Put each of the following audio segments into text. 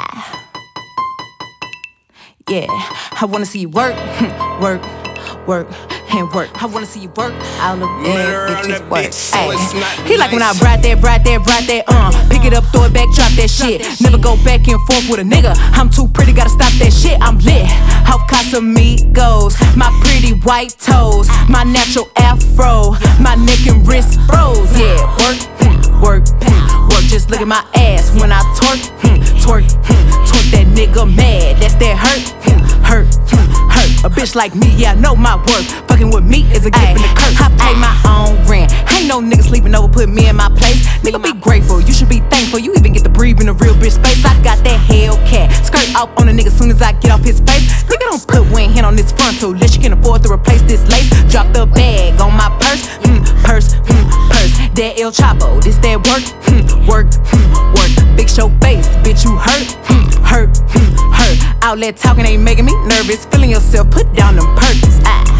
Yeah, I wanna see you work, work, work, and work. I wanna see you work. All the bad bitches work. He like when I ride that, pick it up, throw it back, drop that shit. Never go back and forth with a nigga. I'm too pretty, gotta stop that shit. I'm lit. Off Casamigos, my pretty white toes, my natural afro, my neck and wrist froze. Yeah, work, work, work. Just look at my ass when I twerk, twerk, twerk. That nigga mad. That's that hurt, hurt, hurt. A bitch like me, yeah, I know my worth. Fucking with me is a gift and a curse. I pay my own rent. Ain't no nigga sleeping over, put me in my place. Nigga, be grateful. You should be thankful. You even get to breathe in a real bitch space. I got that Hellcat. Skirt off on a nigga soon as I get off his face. Nigga, don't put one hand on this frontal unless you can afford to replace this lace. Drop the bag on my purse, purse, purse. That El Chapo, this that work, work, work. Big show face, bitch, you hurt, hurt, hurt. Outlet talking ain't making me nervous. Feeling yourself, put down them Perkins.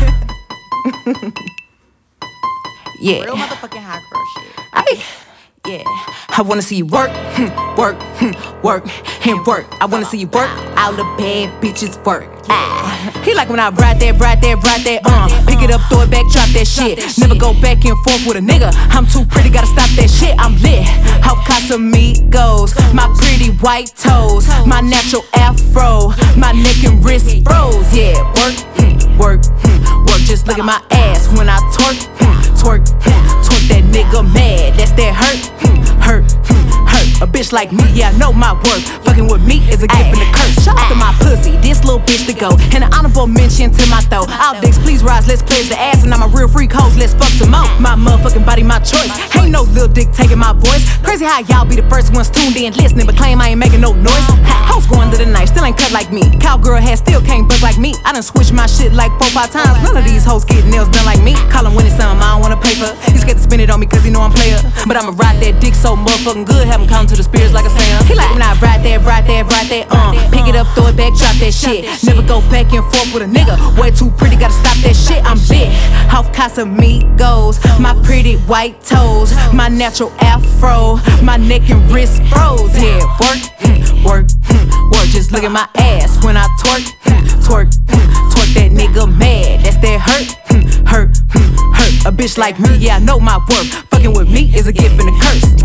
Yeah. Real motherfucking hot girl shit. Yeah, I wanna see you work, work, work, and work. I wanna see you work, all the bad bitches work. He like when I ride that, pick it up, throw it back, drop that shit. Never go back and forth with a nigga. I'm too pretty, gotta stop that shit. I'm lit. Off Casamigos, my pretty white toes, my natural afro, my neck and wrist froze. Yeah, work, work, work. Just look at my ass when I twerk, twerk, twerk. That nigga mad. That's that hurt, hurt, hurt. A bitch like me, yeah, I know my worth. Fucking with me is a gift and a curse. Shout out to my pussy, this little bitch to go. And an honorable mention to my throat. All dicks, please rise, let's pledge the ass. And I'm a real freak hoes, let's fuck some more. My motherfucking body, my choice. Ain't no little dick taking my voice. Crazy how y'all be the first ones tuned in, listening, but claim I ain't making no noise. Hoes going to the night, still ain't cut like me. Cowgirl head still can't bug like me. I done switched my shit like 4-5 times. None of these hoes get nails done like me. Call him winning something, I don't wanna pay for. He's scared to spend it on me cause he know I'm player. But I'ma ride that dick so motherfucking good, have him come to the spirits like a Sam. He like when I ride that, pick it up, throw it back, drop that shit. Never go back and forth with a nigga. Way too pretty, gotta stop that shit. I'm lit. Off Casamigos, my pretty white toes, my natural afro, my neck and wrist froze. Yeah, work, work, work. Just look at my ass when I twerk, twerk, twerk. That nigga mad. That's that hurt, hurt, hurt. A bitch like me, yeah, I know my worth. Fucking with me is a gift and a curse.